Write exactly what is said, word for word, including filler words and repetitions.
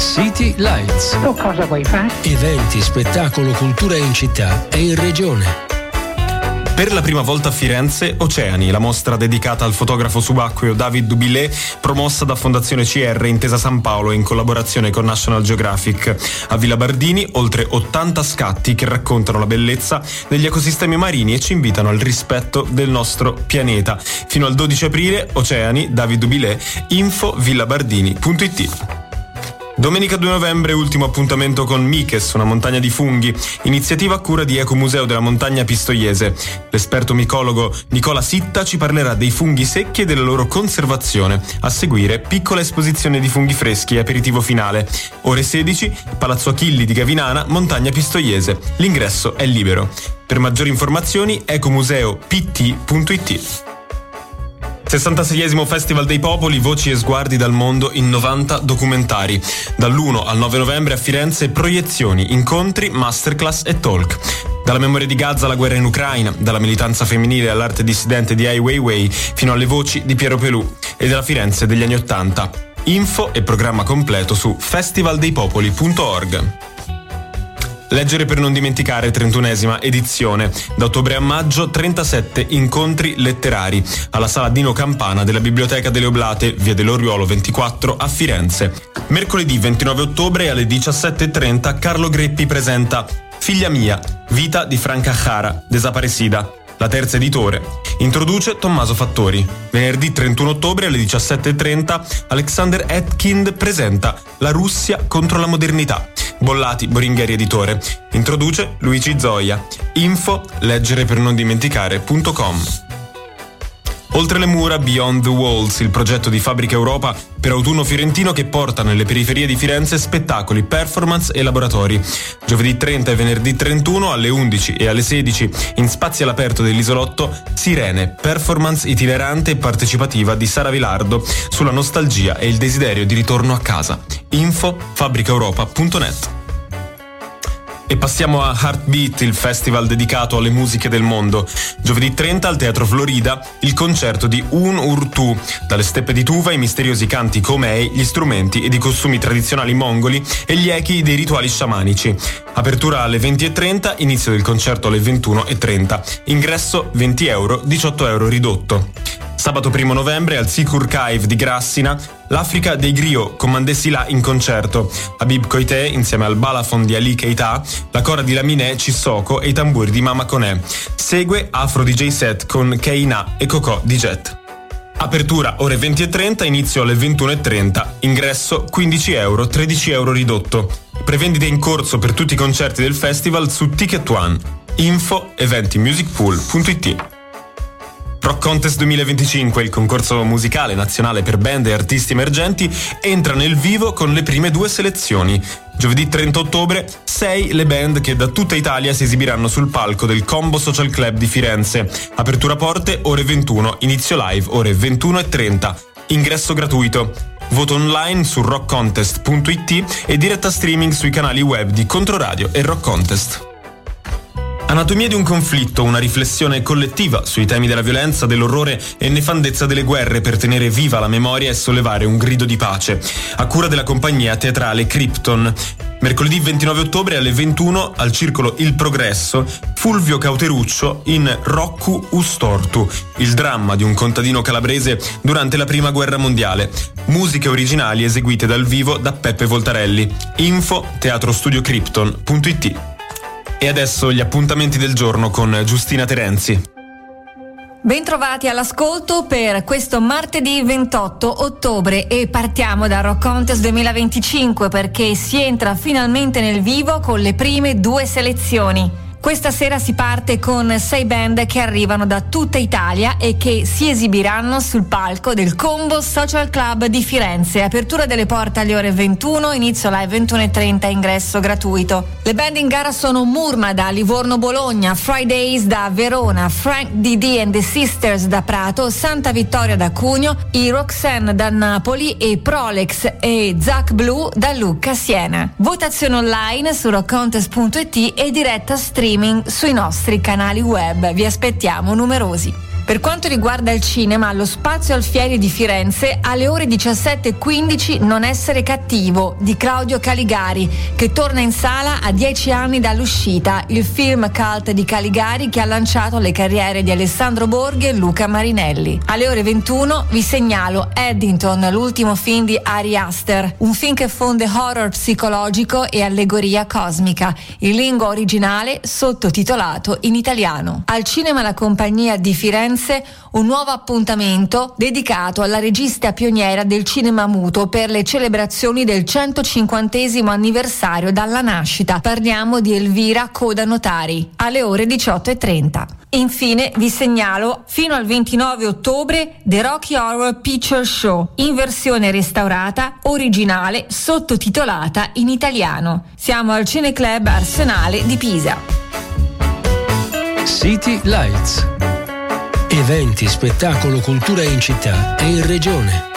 City Lights. Tu cosa vuoi fare? Eventi, spettacolo, cultura in città e in regione. Per la prima volta a Firenze, Oceani, la mostra dedicata al fotografo subacqueo David Dubilé, promossa da Fondazione C R Intesa San Paolo in collaborazione con National Geographic. A Villa Bardini, oltre ottanta scatti che raccontano la bellezza degli ecosistemi marini e ci invitano al rispetto del nostro pianeta. Fino al dodici aprile, Oceani, David Dubilé, info villabardini punto it. Domenica due novembre, ultimo appuntamento con Miches, una montagna di funghi, iniziativa a cura di Ecomuseo della Montagna Pistoiese. L'esperto micologo Nicola Sitta ci parlerà dei funghi secchi e della loro conservazione. A seguire, piccola esposizione di funghi freschi e aperitivo finale. Ore sedici, Palazzo Achilli di Gavinana, Montagna Pistoiese. L'ingresso è libero. Per maggiori informazioni, ecomuseo p t punto it. sessantaseiesimo Festival dei Popoli, voci e sguardi dal mondo in novanta documentari. Dall'uno al nove novembre a Firenze, proiezioni, incontri, masterclass e talk. Dalla memoria di Gaza alla guerra in Ucraina, dalla militanza femminile all'arte dissidente di Ai Weiwei, fino alle voci di Piero Pelù e della Firenze degli anni Ottanta. Info e programma completo su festival dei popoli punto org. Leggere per non dimenticare, trentunesima edizione. Da ottobre a maggio, trentasette incontri letterari alla Sala Dino Campana della Biblioteca delle Oblate, via dell'Oriuolo ventiquattro a Firenze. Mercoledì ventinove ottobre alle diciassette e trenta Carlo Greppi presenta Figlia mia, vita di Franca Jara, desaparecida. La terza editore. Introduce Tommaso Fattori. Venerdì trentuno ottobre alle diciassette e trenta Alexander Etkind presenta La Russia contro la modernità. Bollati, Boringhieri editore. Introduce Luigi Zoia. Info leggere per non dimenticare punto com. Oltre le mura, Beyond the Walls, il progetto di Fabbrica Europa per autunno fiorentino che porta nelle periferie di Firenze spettacoli, performance e laboratori. Giovedì trenta e venerdì trentuno alle undici e alle sedici in spazi all'aperto dell'isolotto Sirene, performance itinerante e partecipativa di Sara Vilardo sulla nostalgia e il desiderio di ritorno a casa. Info fabbrica europa punto net. E passiamo a Heartbeat, il festival dedicato alle musiche del mondo. Giovedì trenta al Teatro Florida il concerto di Un Urtu, dalle steppe di Tuva i misteriosi canti Komei, gli strumenti ed i costumi tradizionali mongoli e gli echi dei rituali sciamanici. Apertura alle venti e trenta, inizio del concerto alle ventuno e trenta. Ingresso venti euro, diciotto euro ridotto. Sabato primo novembre al Sikur Cave di Grassina, l'Africa dei Griot con Mandessila in concerto, Habib Koité insieme al balafon di Ali Keita, la cora di Laminé Cissoko e i tamburi di Mama Koné. Segue Afro D J set con Keina e Coco di Jet. Apertura ore venti e trenta, inizio alle ventuno e trenta, ingresso quindici euro, tredici euro ridotto. Prevendite in corso per tutti i concerti del festival su Ticket One. Info eventi music pool punto it. Rock Contest duemilaventicinque, il concorso musicale nazionale per band e artisti emergenti, entra nel vivo con le prime due selezioni. Giovedì trenta ottobre, sei le band che da tutta Italia si esibiranno sul palco del Combo Social Club di Firenze. Apertura porte ore ventuno, inizio live ore ventuno e trenta. Ingresso gratuito. Voto online su rock contest punto it e diretta streaming sui canali web di Controradio e Rock Contest. Anatomia di un conflitto, una riflessione collettiva sui temi della violenza, dell'orrore e nefandezza delle guerre per tenere viva la memoria e sollevare un grido di pace, a cura della compagnia teatrale Krypton. Mercoledì ventinove ottobre alle ventuno al Circolo Il Progresso, Fulvio Cauteruccio in Roccu Ustortu, il dramma di un contadino calabrese durante la Prima Guerra Mondiale. Musiche originali eseguite dal vivo da Peppe Voltarelli. Info teatrostudio krypton punto it. E adesso gli appuntamenti del giorno con Giustina Terenzi. Bentrovati all'ascolto per questo martedì ventotto ottobre e partiamo da Rock Contest duemilaventicinque perché si entra finalmente nel vivo con le prime due selezioni. Questa sera si parte con sei band che arrivano da tutta Italia e che si esibiranno sul palco del Combo Social Club di Firenze. Apertura delle porte alle ore ventuno, inizio live ventuno e trenta, ingresso gratuito. Le band in gara sono Murma da Livorno Bologna, Fridays da Verona, Frank D D and the Sisters da Prato, Santa Vittoria da Cugno, i Roxanne da Napoli e Prolex e Zac Blue da Lucca Siena. Votazione online su rock contest punto it e diretta streaming sui nostri canali web. Vi aspettiamo numerosi. Per quanto riguarda il cinema, allo Spazio Alfieri di Firenze alle ore diciassette e quindici Non essere cattivo di Claudio Caligari, che torna in sala a dieci anni dall'uscita, il film cult di Caligari che ha lanciato le carriere di Alessandro Borghi e Luca Marinelli. Alle ore ventuno vi segnalo Eddington, l'ultimo film di Ari Aster, un film che fonde horror psicologico e allegoria cosmica, in lingua originale sottotitolato in italiano. Al cinema La Compagnia di Firenze un nuovo appuntamento dedicato alla regista pioniera del cinema muto per le celebrazioni del centocinquantesimo anniversario dalla nascita. Parliamo di Elvira Coda Notari alle ore diciotto e trenta. Infine vi segnalo fino al ventinove ottobre The Rocky Horror Picture Show in versione restaurata, originale, sottotitolata in italiano. Siamo al Cineclub Arsenale di Pisa. City Lights. Eventi, spettacolo, cultura in città e in regione.